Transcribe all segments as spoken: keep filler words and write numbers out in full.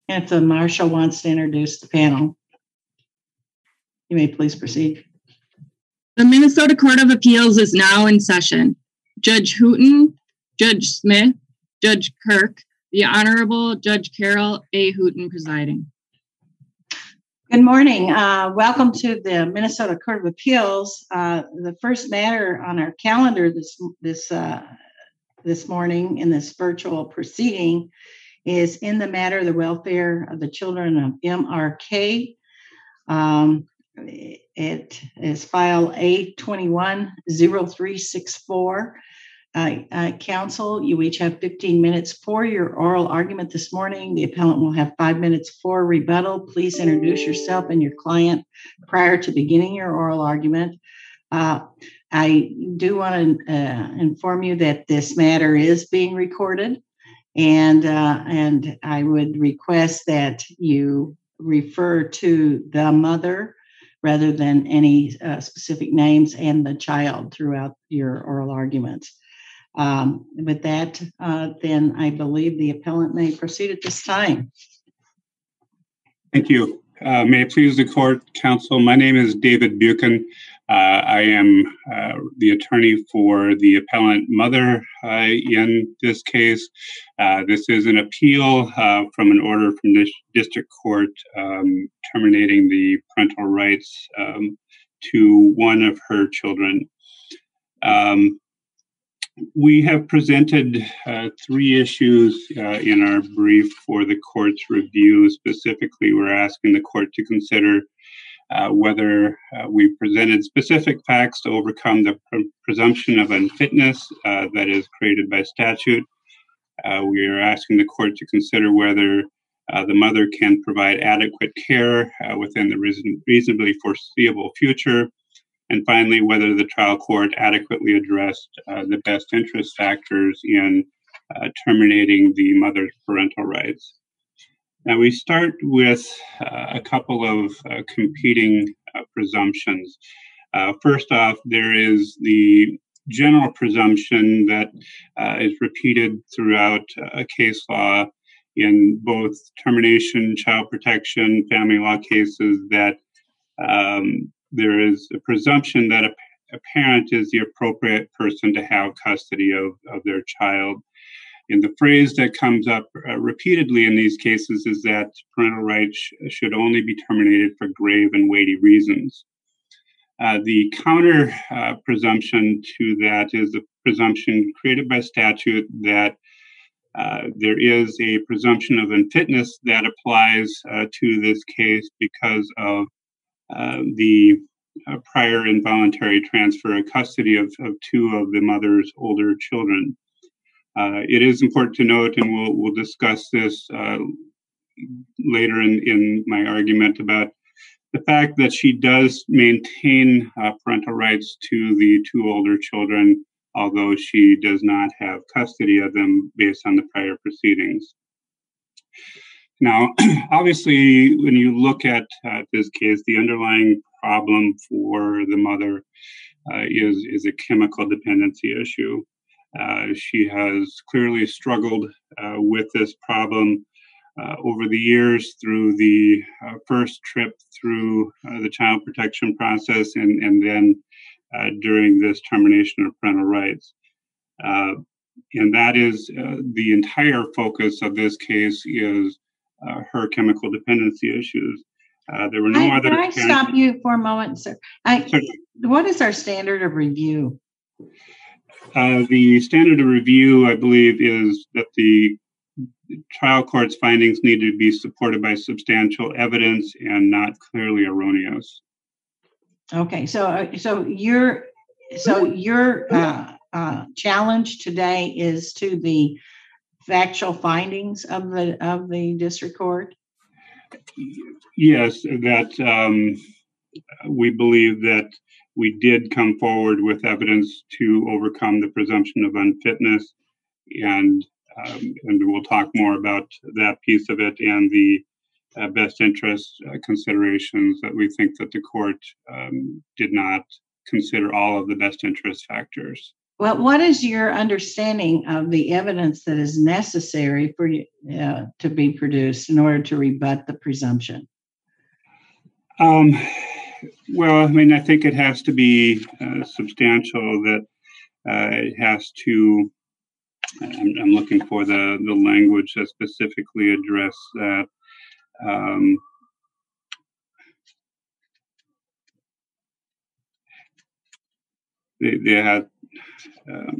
And if the marshal wants to introduce the panel, you may please proceed. The Minnesota Court of Appeals is now in session. Judge Hooten, Judge Smith, Judge Kirk, the Honorable Judge Carol A. Hooten presiding. Good morning. Uh, welcome to the Minnesota Court of Appeals. Uh, the first matter on our calendar this this uh, this morning in this virtual proceeding is in the matter of the welfare of the children of M R K. Um, it is file A twenty-one oh three sixty-four. Uh, uh, counsel, you each have fifteen minutes for your oral argument this morning. The appellant will have five minutes for rebuttal. Please introduce yourself and your client prior to beginning your oral argument. Uh, I do want to uh, inform you that this matter is being recorded, and uh, and I would request that you refer to the mother rather than any uh, specific names and the child throughout your oral arguments. Um, with that, uh, then I believe the appellant may proceed at this time. Thank you. Uh, may it please the court, counsel, my name is David Buchan. Uh, I am uh, the attorney for the appellant mother uh, in this case. Uh, this is an appeal uh, from an order from the district court um, terminating the parental rights um, to one of her children. Um, We have presented uh, three issues uh, in our brief for the court's review. Specifically, we're asking the court to consider uh, whether uh, we presented specific facts to overcome the pr- presumption of unfitness uh, that is created by statute. Uh, we are asking the court to consider whether uh, the mother can provide adequate care uh, within the reason- reasonably foreseeable future. And finally, whether the trial court adequately addressed uh, the best interest factors in uh, terminating the mother's parental rights. Now, we start with uh, a couple of uh, competing uh, presumptions. Uh, first off, there is the general presumption that uh, is repeated throughout uh, case law in both termination, child protection, family law cases that um, there is a presumption that a, a parent is the appropriate person to have custody of, of their child. And the phrase that comes up uh, repeatedly in these cases is that parental rights sh- should only be terminated for grave and weighty reasons. Uh, the counter uh, presumption to that is a presumption created by statute that uh, there is a presumption of unfitness that applies uh, to this case because of Uh, the uh, prior involuntary transfer of custody of, of two of the mother's older children. Uh, it is important to note, and we'll, we'll discuss this uh, later in, in my argument, about the fact that she does maintain uh, parental rights to the two older children, although she does not have custody of them based on the prior proceedings. Now, obviously, when you look at uh, this case, the underlying problem for the mother uh, is, is a chemical dependency issue. Uh, she has clearly struggled uh, with this problem uh, over the years through the uh, first trip through uh, the child protection process and, and then uh, during this termination of parental rights. Uh, and that is uh, the entire focus of this case is Uh, her chemical dependency issues. Uh, there were no I, other. Can I parents- stop you for a moment, sir? I, Certainly. what is our standard of review? Uh, the standard of review, I believe, is that the trial court's findings need to be supported by substantial evidence and not clearly erroneous. Okay, so uh, so your so your uh, uh, challenge today is to the factual findings of the of the district court? Yes, that um, we believe that we did come forward with evidence to overcome the presumption of unfitness, and um, and we'll talk more about that piece of it and the uh, best interest uh, considerations that we think that the court um, did not consider all of the best interest factors. Well, what is your understanding of the evidence that is necessary for you uh, to be produced in order to rebut the presumption? Um, well, I mean, I think it has to be uh, substantial, that uh, it has to, I'm, I'm looking for the, the language that specifically address that. Um, they, they had, um,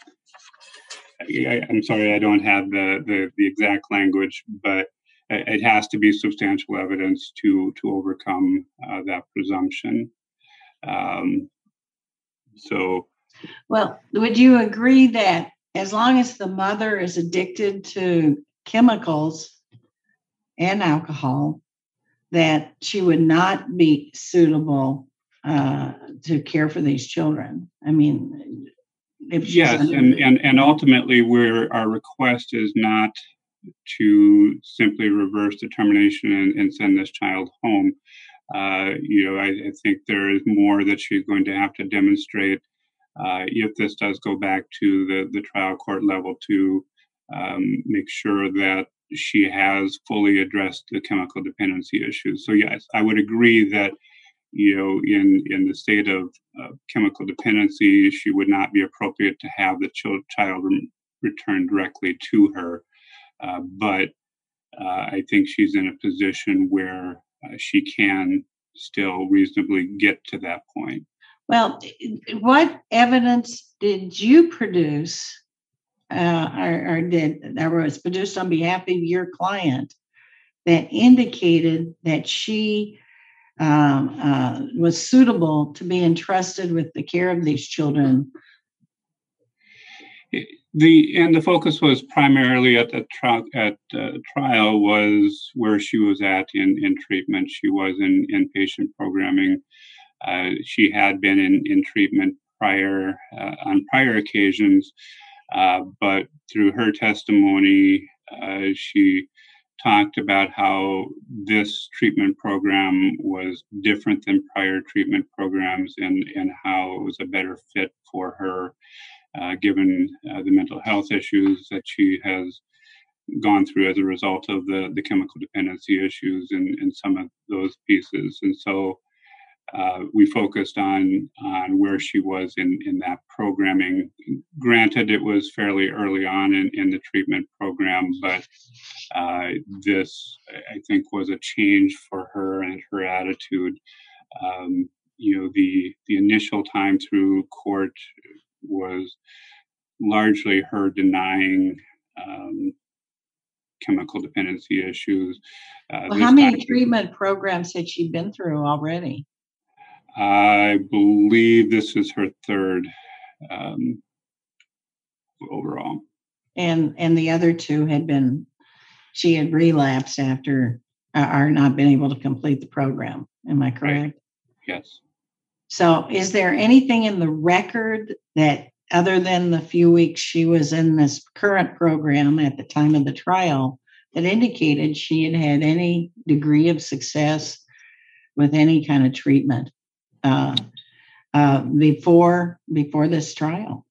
I, I'm sorry, I don't have the, the, the exact language, but it has to be substantial evidence to to overcome uh, that presumption. Um, so, well, would you agree that as long as the mother is addicted to chemicals and alcohol, that she would not be suitable uh, to care for these children? I mean, if she's yes, under- and, and and ultimately, where our request is not to simply reverse determination and, and send this child home. Uh, you know, I, I think there is more that she's going to have to demonstrate uh, if this does go back to the, the trial court level, to um, make sure that she has fully addressed the chemical dependency issues. So yes, I would agree that, you know, in, in the state of uh, chemical dependency, she would not be appropriate to have the ch- child re- returned directly to her. Uh, but uh, I think she's in a position where uh, she can still reasonably get to that point. Well, what evidence did you produce, uh, or, or did that was produced on behalf of your client that indicated that she um, uh, was suitable to be entrusted with the care of these children? The and the focus was primarily at the trial. At uh, trial was where she was at in, in treatment. She was in inpatient programming. Uh, she had been in, in treatment prior uh, on prior occasions, uh, but through her testimony, uh, she talked about how this treatment program was different than prior treatment programs, and, and how it was a better fit for her. Uh, given uh, the mental health issues that she has gone through as a result of the, the chemical dependency issues and, and some of those pieces. And so uh, we focused on on where she was in, in that programming. Granted, it was fairly early on in, in the treatment program, but uh, this, I think, was a change for her and her attitude. Um, you know, the the initial time through court was largely her denying um, chemical dependency issues. Uh, well, how many time, treatment programs had she been through already? I believe this is her third um, overall. And and the other two had been, she had relapsed after, uh, or not been able to complete the program. Am I correct? Right. Yes. So is there anything in the record that, other than the few weeks she was in this current program at the time of the trial, that indicated she had had any degree of success with any kind of treatment uh, uh, before before this trial?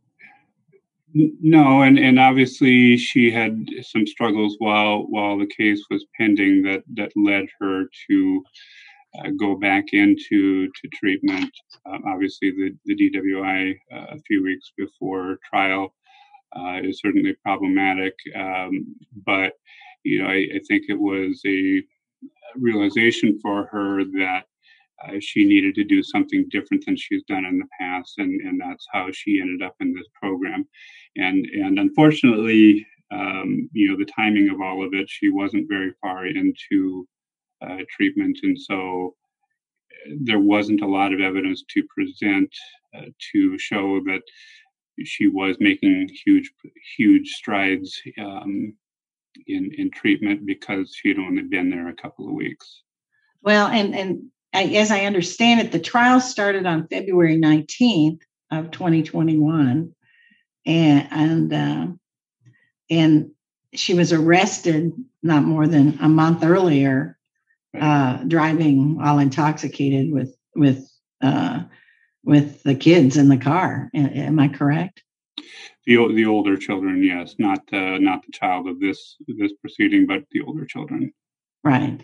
No, and, and obviously she had some struggles while while the case was pending that that led her to uh, go back into to treatment. Um, obviously, the, the D W I uh, a few weeks before trial uh, is certainly problematic, um, but you know I, I think it was a realization for her that uh, she needed to do something different than she's done in the past, and, and that's how she ended up in this program. And and unfortunately, um, you know, the timing of all of it, she wasn't very far into uh, treatment, and so there wasn't a lot of evidence to present uh, to show that she was making huge, huge strides um, in in treatment, because she'd only been there a couple of weeks. Well, and and I, as I understand it, the trial started on February nineteenth of twenty twenty-one, and and uh, and she was arrested not more than a month earlier, uh, driving while intoxicated with with uh, with the kids in the car. Am I correct? The the older children, yes, not uh, not the child of this this proceeding, but the older children. Right.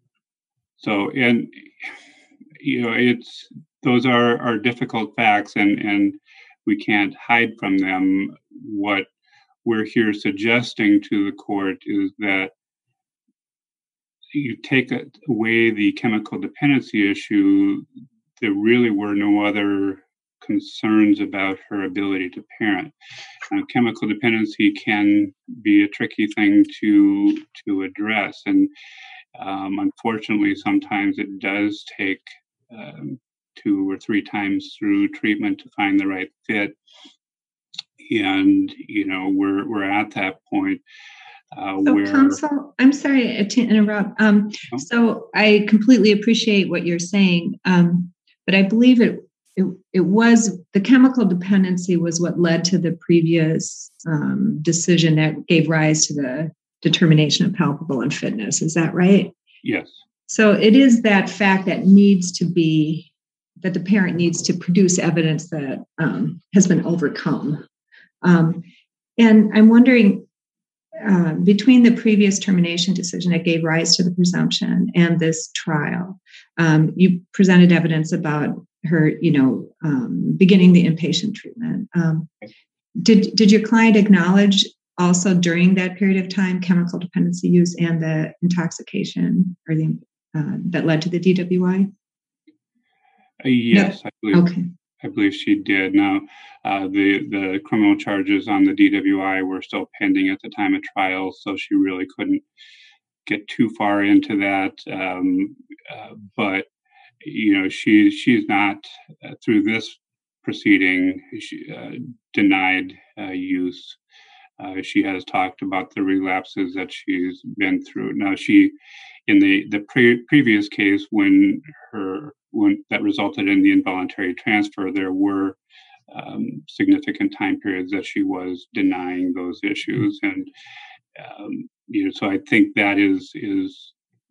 So, and you know, it's those are are difficult facts, and and we can't hide from them. What we're here suggesting to the court is that you take away the chemical dependency issue. There really were no other concerns about her ability to parent. Uh, chemical dependency can be a tricky thing to to address, and um, unfortunately, sometimes it does take um, two or three times through treatment to find the right fit. And you know, we're we're at that point. Uh, so, where, counsel, I'm sorry to interrupt. Um, oh. So, I completely appreciate what you're saying, um, but I believe it, it it was the chemical dependency was what led to the previous um, decision that gave rise to the determination of palpable unfitness. Is that right? Yes. So, it is that fact that needs to be that the parent needs to produce evidence that um, has been overcome, um, and I'm wondering. Uh, between the previous termination decision that gave rise to the presumption and this trial, um, you presented evidence about her, you know, um, beginning the inpatient treatment. Um, did did your client acknowledge also during that period of time chemical dependency use and the intoxication or the uh, that led to the D W I? Uh, yes, no? I believe. Okay. I believe she did. Now, uh, the the criminal charges on the D W I were still pending at the time of trial, so she really couldn't get too far into that. Um, uh, but you know, she she's not uh, through this proceeding she, uh, denied uh, use. Uh, she has talked about the relapses that she's been through. Now, she in the the pre- previous case when her when that resulted in the involuntary transfer, there were um, significant time periods that she was denying those issues, and um, you know, so I think that is is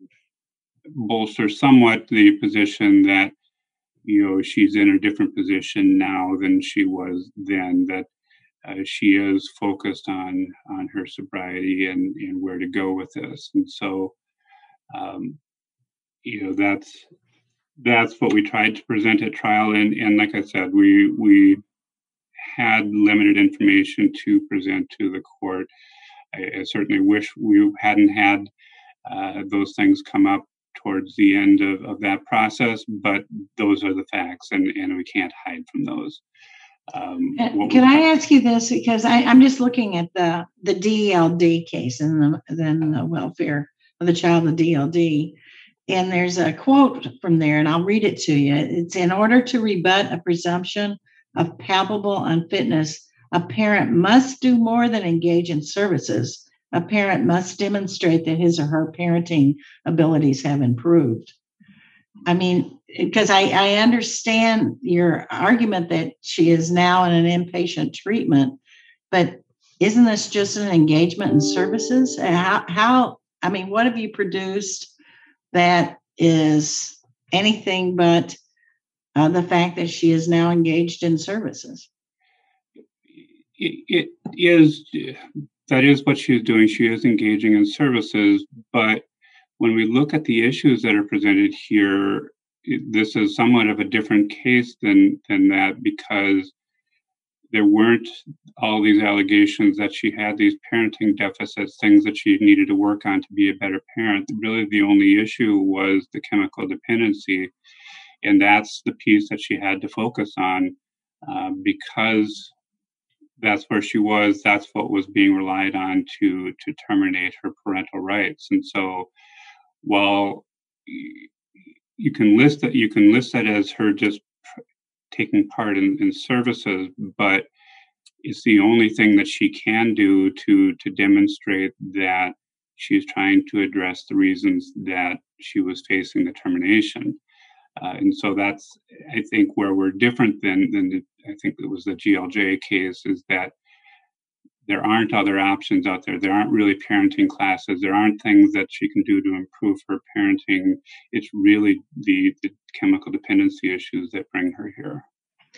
bolsters somewhat the position that you know she's in a different position now than she was then. That uh, she is focused on on her sobriety and and where to go with this, and so um, you know that's. That's what we tried to present at trial, and, and like I said, we we had limited information to present to the court. I, I certainly wish we hadn't had uh, those things come up towards the end of, of that process, but those are the facts, and, and we can't hide from those. Um, Can I ask you this? Because I, I'm just looking at the, the D L D case and the, then the welfare of the child, the D L D. And there's a quote from there, and I'll read it to you. It's in order to rebut a presumption of palpable unfitness, a parent must do more than engage in services. A parent must demonstrate that his or her parenting abilities have improved. I mean, because I, I understand your argument that she is now in an inpatient treatment, but isn't this just an engagement in services? How, how I mean, what have you produced that is anything but uh, the fact that she is now engaged in services? It, it is, that is what she's doing. She is engaging in services, but when we look at the issues that are presented here, it, this is somewhat of a different case than than that, because there weren't all these allegations that she had these parenting deficits, things that she needed to work on to be a better parent. Really, the only issue was the chemical dependency, and that's the piece that she had to focus on uh, because that's where she was. That's what was being relied on to to terminate her parental rights. And so, while you can list that, you can list that as her just taking part in, in services, but it's the only thing that she can do to to demonstrate that she's trying to address the reasons that she was facing the termination. Uh, and so that's, I think, where we're different than than the, I think it was the G L J case, is that there aren't other options out there. There aren't really parenting classes. There aren't things that she can do to improve her parenting. It's really the, the chemical dependency issues that bring her here.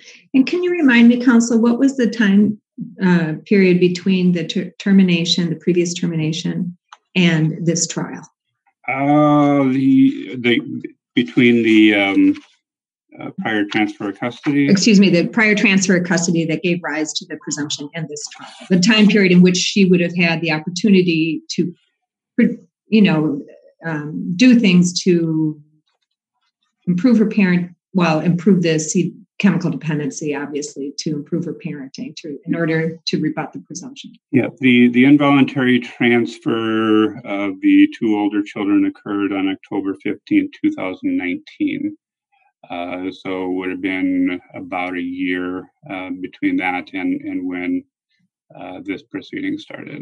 And can you remind me, Counsel, what was the time uh, period between the ter- termination, the previous termination, and this trial? Uh, the the between the um, uh, prior transfer of custody. Excuse me, the prior transfer of custody that gave rise to the presumption and this trial. The time period in which she would have had the opportunity to, you know, um, do things to improve her parent, well, improve the seed chemical dependency, obviously, to improve her parenting, to in order to rebut the presumption. Yeah, the, the involuntary transfer of the two older children occurred on October fifteenth, twenty nineteen. Uh, so it would have been about a year uh, between that and, and when uh, this proceeding started.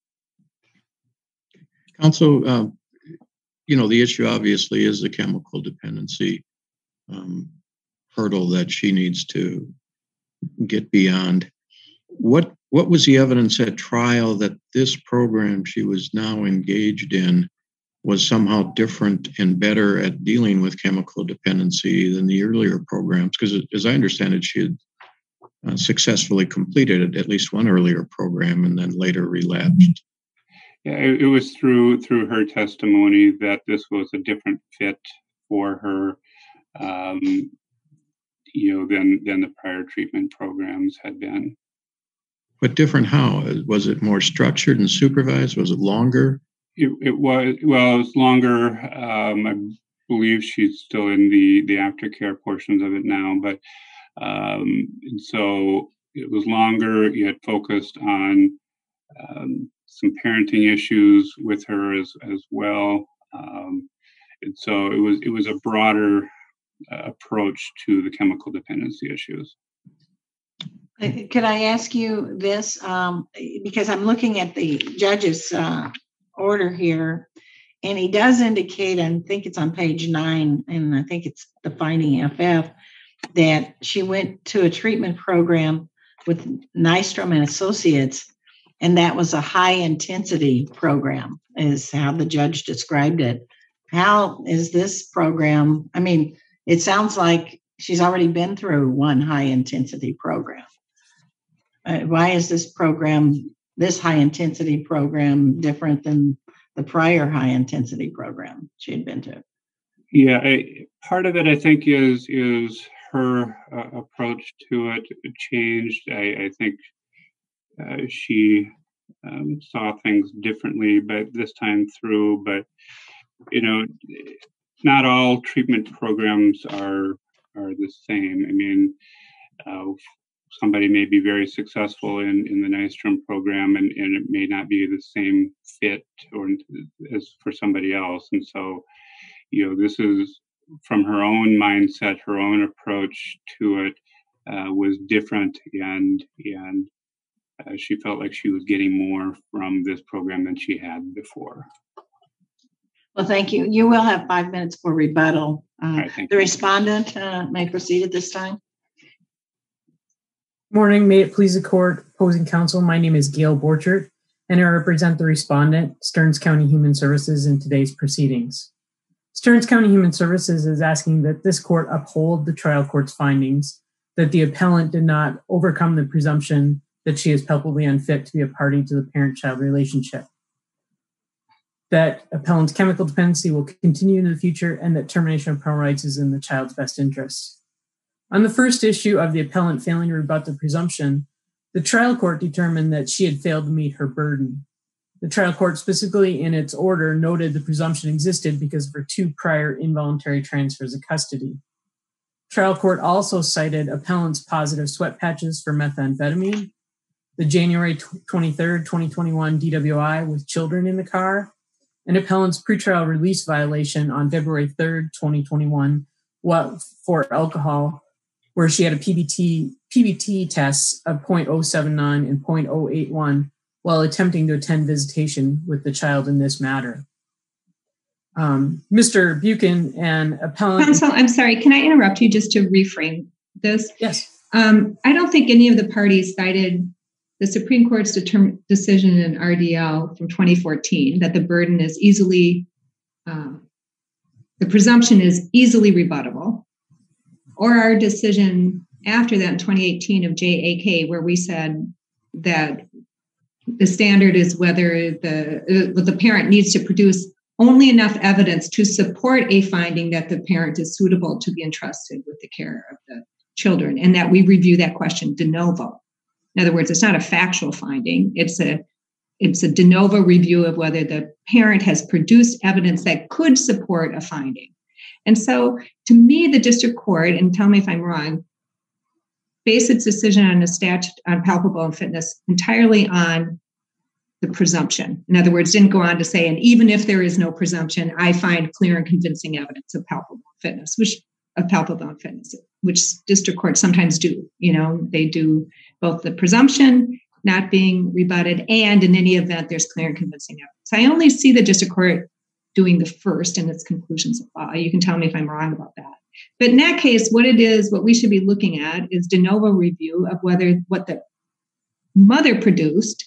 Counsel, uh, you know, the issue obviously is the chemical dependency um, hurdle that she needs to get beyond. What what was the evidence at trial that this program she was now engaged in was somehow different and better at dealing with chemical dependency than the earlier programs? Because as I understand it, she had uh, successfully completed at least one earlier program and then later relapsed. Yeah, it, it was through through her testimony that this was a different fit for her, um, you know, than than the prior treatment programs had been. But different how? Was it more structured and supervised? Was it longer? It, it was, well, it was longer. Um, I believe she's still in the, the aftercare portions of it now, but um, and so it was longer. You had focused on um, some parenting issues with her as, as well. Um, and so it was, it was a broader uh, approach to the chemical dependency issues. Could I ask you this? Um, because I'm looking at the judge's uh, order here, and he does indicate, I think it's on page nine, and I think it's the finding F F, that she went to a treatment program with Nystrom and Associates, and that was a high intensity program, is how the judge described it. How is this program? I mean, it sounds like she's already been through one high intensity program. Uh, why is this program, this high intensity program, different than the prior high intensity program she had been to? Yeah, I, part of it, I think, is is her uh, approach to it changed. I, I think uh, she um, saw things differently, but this time through. But you know, not all treatment programs are are the same. I mean, uh, somebody may be very successful in, in the Nystrom program, and, and it may not be the same fit or as for somebody else. And so, you know, this is from her own mindset, her own approach to it uh, was different, and and uh, she felt like she was getting more from this program than she had before. Well, thank you. You will have five minutes for rebuttal. Uh, right, the you. respondent uh, may proceed at this time. Morning, may it please the court, opposing counsel. My name is Gail Borchert, and I represent the respondent, Stearns County Human Services, in today's proceedings. Stearns County Human Services is asking that this court uphold the trial court's findings that the appellant did not overcome the presumption that she is palpably unfit to be a party to the parent-child relationship, that appellant's chemical dependency will continue in the future, and that termination of parental rights is in the child's best interest. On the first issue of the appellant failing to rebut the presumption, the trial court determined that she had failed to meet her burden. The trial court specifically in its order noted the presumption existed because of her two prior involuntary transfers of custody. Trial court also cited appellant's positive sweat patches for methamphetamine, the January twenty-third, twenty twenty-one D W I with children in the car, and appellant's pretrial release violation on February third, twenty twenty-one what, for alcohol, where she had a P B T, P B T tests of zero point zero seven nine and zero point zero eight one while attempting to attend visitation with the child in this matter. Um, Mister Buchan and appellant... Counsel, I'm sorry, can I interrupt you just to reframe this? Yes. Um, I don't think any of the parties cited the Supreme Court's determ- decision in R D L from twenty fourteen that the burden is easily, um, the presumption is easily rebuttable, or our decision after that in twenty eighteen of J A K, where we said that the standard is whether the, uh, the parent needs to produce only enough evidence to support a finding that the parent is suitable to be entrusted with the care of the children, and that we review that question de novo. In other words, it's not a factual finding. It's a it's a de novo review of whether the parent has produced evidence that could support a finding. And so, to me, the district court, and tell me if I'm wrong, based its decision on a statute on palpable unfitness entirely on the presumption. In other words, didn't go on to say, and even if there is no presumption, I find clear and convincing evidence of palpable unfitness, which of palpable unfitness, which district courts sometimes do. You know, they do both the presumption not being rebutted, and in any event, there's clear and convincing evidence. I only see the district court doing the first in its conclusions of law. You can tell me if I'm wrong about that. But in that case, what it is, what we should be looking at is de novo review of whether what the mother produced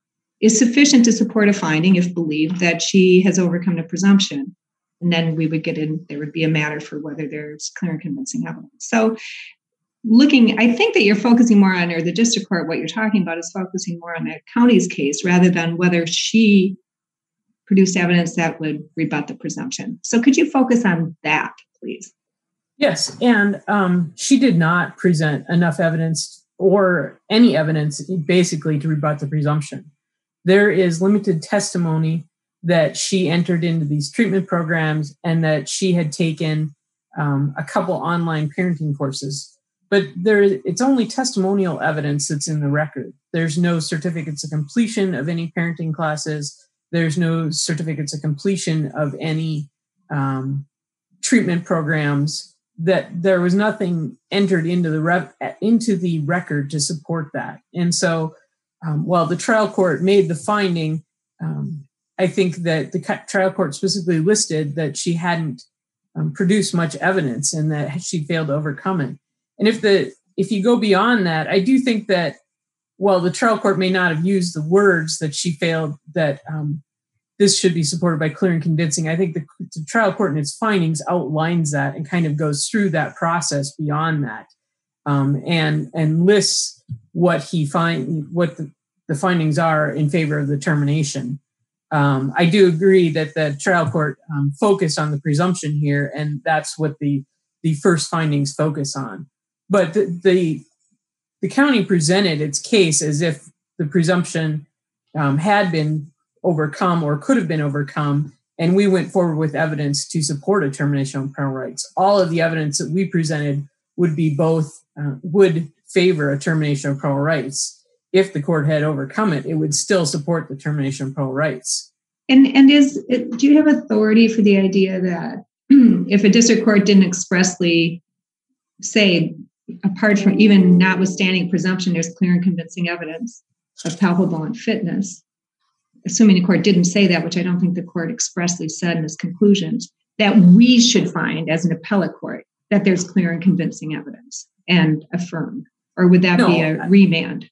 is sufficient to support a finding if believed that she has overcome the presumption. And then we would get in, there would be a matter for whether there's clear and convincing evidence. So looking, I think that you're focusing more on, or the district court, what you're talking about is focusing more on the county's case rather than whether she produced evidence that would rebut the presumption. So could you focus on that, please? Yes, and um, she did not present enough evidence or any evidence basically to rebut the presumption. There is limited testimony that she entered into these treatment programs and that she had taken um, a couple online parenting courses. But there, it's only testimonial evidence that's in the record. There's no certificates of completion of any parenting classes. There's no certificates of completion of any um, treatment programs. That there was nothing entered into the rep, into the record to support that. And so um, while the trial court made the finding, um, I think that the trial court specifically listed that she hadn't um, produced much evidence and that she failed to overcome it. And if the if you go beyond that, I do think that while the trial court may not have used the words that she failed, that um, this should be supported by clear and convincing, I think the, the trial court in its findings outlines that and kind of goes through that process beyond that, um, and and lists what he find what the, the findings are in favor of the termination. Um, I do agree that the trial court um, focused on the presumption here, and that's what the the first findings focus on. But the, the the county presented its case as if the presumption um, had been overcome or could have been overcome, and we went forward with evidence to support a termination of parental rights. All of the evidence that we presented would be both uh, would favor a termination of parental rights. If the court had overcome it, it would still support the termination of parental rights. And and is it, do you have authority for the idea that if a district court didn't expressly say, apart from even notwithstanding presumption, there's clear and convincing evidence of palpable unfitness, assuming the court didn't say that, which I don't think the court expressly said in its conclusions, that we should find as an appellate court that there's clear and convincing evidence and affirm? Or would that no, be a remand?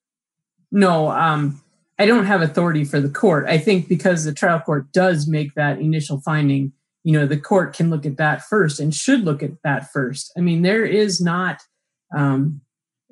No, um, I don't have authority for the court. I think because the trial court does make that initial finding, you know, the court can look at that first and should look at that first. I mean, there is not, um,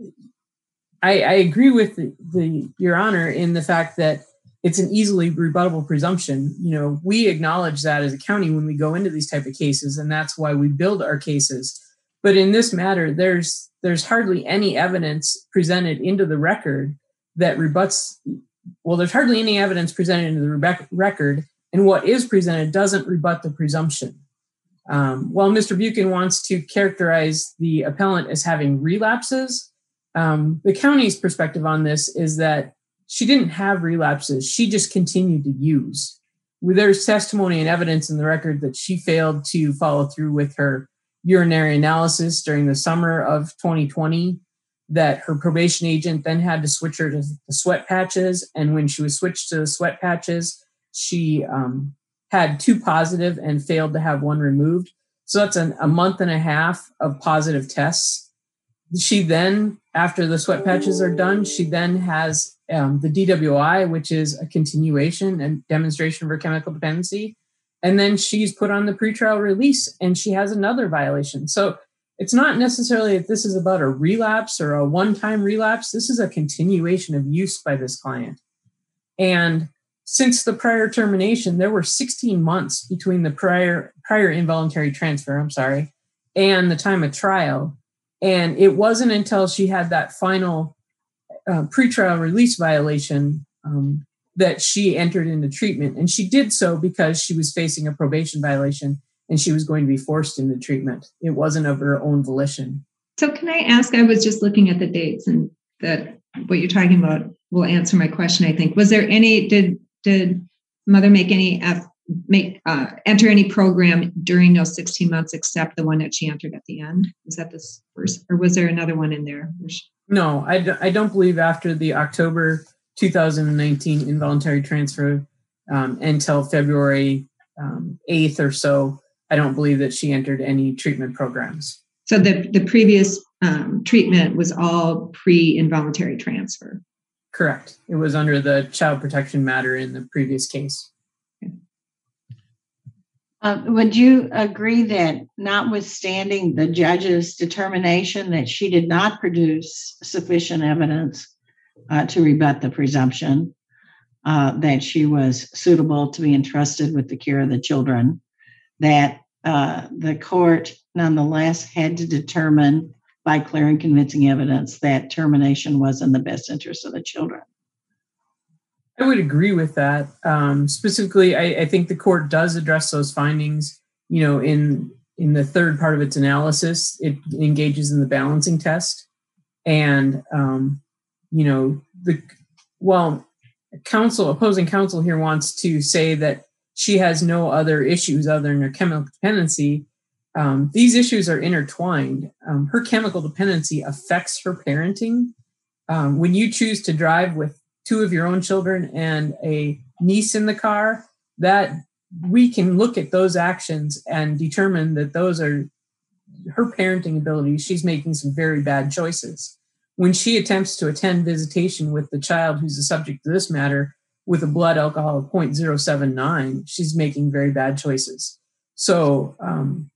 I, I agree with the, the Your Honor in the fact that it's an easily rebuttable presumption. You know, we acknowledge that as a county when we go into these type of cases, and that's why we build our cases. But in this matter, there's there's hardly any evidence presented into the record that rebuts. Well, there's hardly any evidence presented into the rebe- record, and what is presented doesn't rebut the presumption. Um, while Mister Buchan wants to characterize the appellant as having relapses, um, the county's perspective on this is that she didn't have relapses. She just continued to use. There's testimony and evidence in the record that she failed to follow through with her urinary analysis during the summer of twenty twenty, that her probation agent then had to switch her to the sweat patches. And when she was switched to the sweat patches, she um, had two positive and failed to have one removed. So that's an, a month and a half of positive tests. She then, after the sweat patches are done, she then has um, the D W I, which is a continuation and demonstration of her chemical dependency. And then she's put on the pretrial release and she has another violation. So it's not necessarily that this is about a relapse or a one-time relapse. This is a continuation of use by this client. And since the prior termination, there were sixteen months between the prior prior involuntary transfer, I'm sorry, and the time of trial. And it wasn't until she had that final uh, pretrial release violation um, that she entered into treatment. And she did so because she was facing a probation violation and she was going to be forced into treatment. It wasn't of her own volition. So can I ask, I was just looking at the dates, and that what you're talking about will answer my question, I think. Was there any, did did mother make any, make uh, enter any program during those sixteen months except the one that she entered at the end? Was that this first, or was there another one in there? No, I, d- I don't believe after the October two thousand nineteen involuntary transfer um, until February um, eighth or so, I don't believe that she entered any treatment programs. So the, the previous um, treatment was all pre-involuntary transfer? Correct. It was under the child protection matter in the previous case. Uh, would you agree that notwithstanding the judge's determination that she did not produce sufficient evidence uh, to rebut the presumption uh, that she was suitable to be entrusted with the care of the children, that uh, the court nonetheless had to determine by clear and convincing evidence that termination was in the best interest of the children? I would agree with that. Um, specifically, I, I think the court does address those findings. You know, in in the third part of its analysis, it engages in the balancing test, and um, you know, the well, counsel opposing counsel here wants to say that she has no other issues other than her chemical dependency. Um, these issues are intertwined. Um, her chemical dependency affects her parenting. Um, when you choose to drive with two of your own children and a niece in the car, that we can look at those actions and determine that those are her parenting abilities. She's making some very bad choices. When she attempts to attend visitation with the child who's the subject of this matter with a blood alcohol of zero point zero seven nine, she's making very bad choices. So um,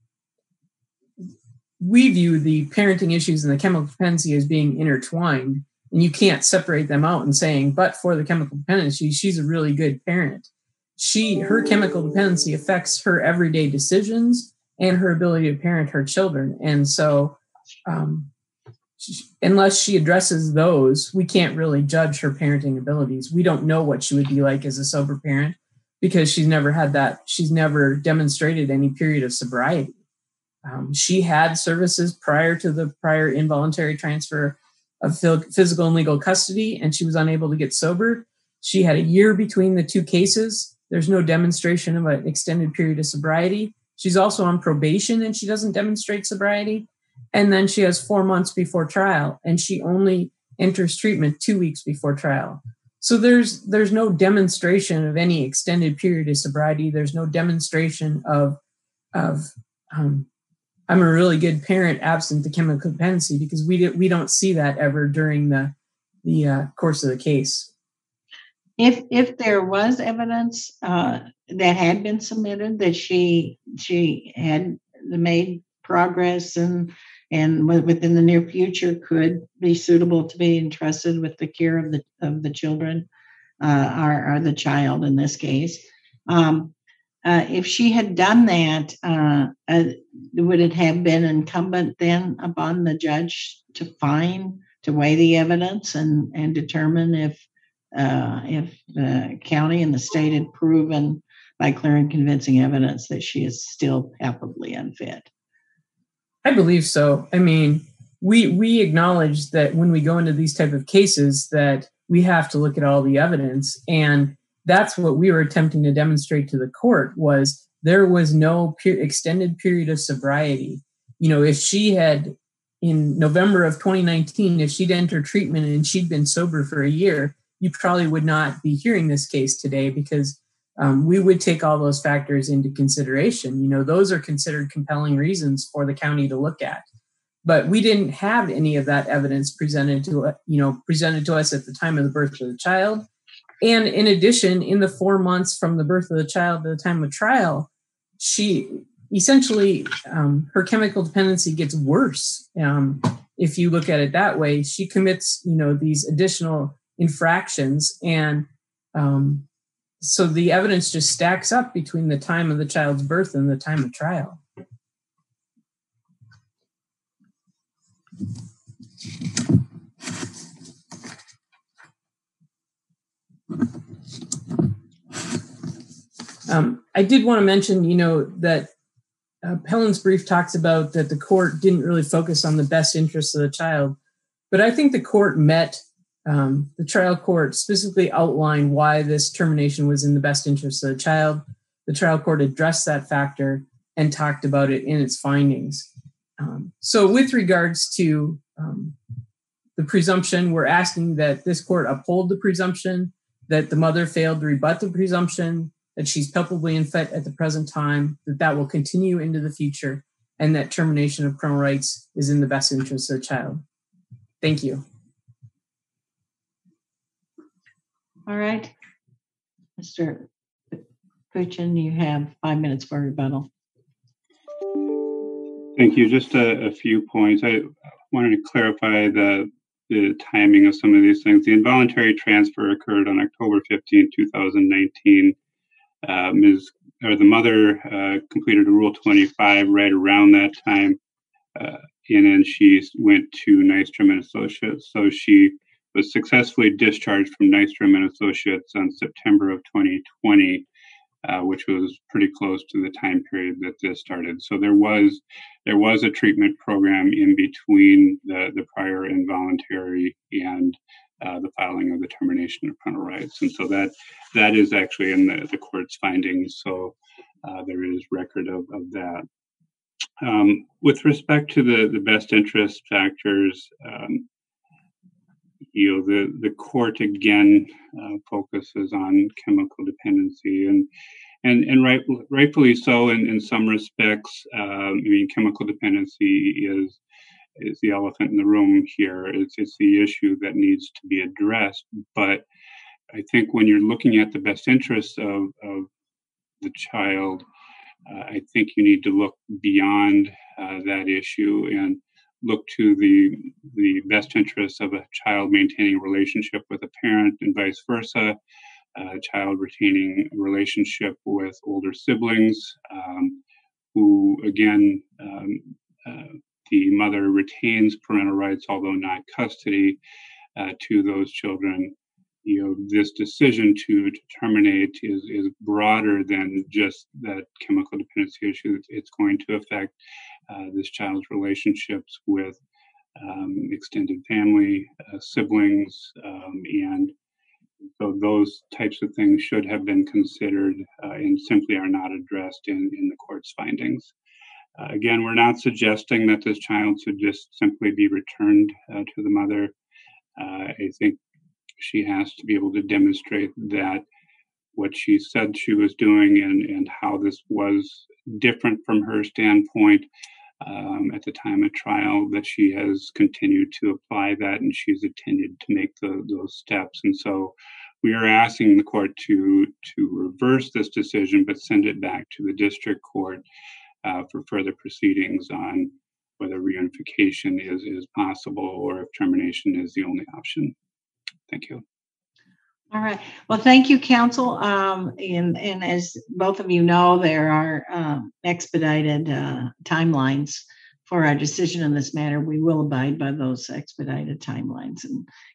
we view the parenting issues and the chemical dependency as being intertwined. And you can't separate them out and saying, but for the chemical dependency, she's a really good parent. She, her chemical dependency affects her everyday decisions and her ability to parent her children. And so um, she, unless she addresses those, we can't really judge her parenting abilities. We don't know what she would be like as a sober parent because she's never had that. She's never demonstrated any period of sobriety. Um, she had services prior to the prior involuntary transfer of physical and legal custody, and she was unable to get sober. She had a year between the two cases. There's no demonstration of an extended period of sobriety. She's also on probation and she doesn't demonstrate sobriety. And then she has four months before trial and she only enters treatment two weeks before trial. So there's there's no demonstration of any extended period of sobriety. There's no demonstration of, of um, I'm a really good parent absent the chemical dependency, because we did, we don't see that ever during the the uh, course of the case. If if there was evidence uh, that had been submitted that she she had made progress and and within the near future could be suitable to be entrusted with the care of the of the children uh, or, or the child in this case. Um, Uh, if she had done that, uh, uh, would it have been incumbent then upon the judge to find, to weigh the evidence and, and determine if uh, if the county and the state had proven by clear and convincing evidence that she is still palpably unfit? I believe so. I mean, we we acknowledge that when we go into these type of cases that we have to look at all the evidence, and that's what we were attempting to demonstrate to the court was there was no per- extended period of sobriety. You know, if she had in November of twenty nineteen, if she'd entered treatment and she'd been sober for a year, you probably would not be hearing this case today because um, we would take all those factors into consideration. You know, those are considered compelling reasons for the county to look at. But we didn't have any of that evidence presented to, you know, presented to us at the time of the birth of the child. And in addition, in the four months from the birth of the child to the time of trial, she essentially, um, her chemical dependency gets worse. Um, if you look at it that way, she commits, you know, these additional infractions, and um, so the evidence just stacks up between the time of the child's birth and the time of trial. Um, I did want to mention, you know, that uh, Helen's brief talks about that the court didn't really focus on the best interests of the child, but I think the court met, um, the trial court specifically outlined why this termination was in the best interest of the child. The trial court addressed that factor and talked about it in its findings. Um, so with regards to um, the presumption, we're asking that this court uphold the presumption, that the mother failed to rebut the presumption, that she's palpably unfit at the present time, that that will continue into the future, and that termination of parental rights is in the best interest of the child. Thank you. All right. Mister Puchin, you have five minutes for rebuttal. Thank you. Just a, a few points. I wanted to clarify the, the timing of some of these things. The involuntary transfer occurred on October fifteenth, two thousand nineteen. Uh, Miz or the mother uh, completed a Rule twenty-five right around that time, uh, and then she went to Nystrom and Associates. So she was successfully discharged from Nystrom and Associates on September of twenty twenty, uh, which was pretty close to the time period that this started. So there was there was a treatment program in between the the prior involuntary and Uh, the filing of the termination of parental rights. And so that that is actually in the, the court's findings. So uh, there is record of, of that. Um, with respect to the, the best interest factors, um, you know, the, the court again uh, focuses on chemical dependency, and and and right, rightfully so in, in some respects. Um, I mean, chemical dependency is is the elephant in the room here. It's, it's the issue that needs to be addressed. But I think when you're looking at the best interests of, of the child, uh, I think you need to look beyond uh, that issue and look to the the best interests of a child maintaining a relationship with a parent and vice versa, a child retaining a relationship with older siblings, um, who again, um, uh, the mother retains parental rights, although not custody, uh, to those children. You know, this decision to, to terminate is, is broader than just that chemical dependency issue. It's, it's going to affect uh, this child's relationships with um, extended family, uh, siblings, um, and so those types of things should have been considered uh, and simply are not addressed in, in the court's findings. Uh, again, we're not suggesting that this child should just simply be returned uh, to the mother. Uh, I think she has to be able to demonstrate that what she said she was doing and, and how this was different from her standpoint um, at the time of trial, that she has continued to apply that and she's intended to make the, those steps. And so we are asking the court to, to reverse this decision, but send it back to the district court Uh, for further proceedings on whether reunification is, is possible or if termination is the only option. Thank you. All right. Well, thank you, counsel. Um, and, and as both of you know, there are uh, expedited uh, timelines for our decision in this matter. We will abide by those expedited timelines and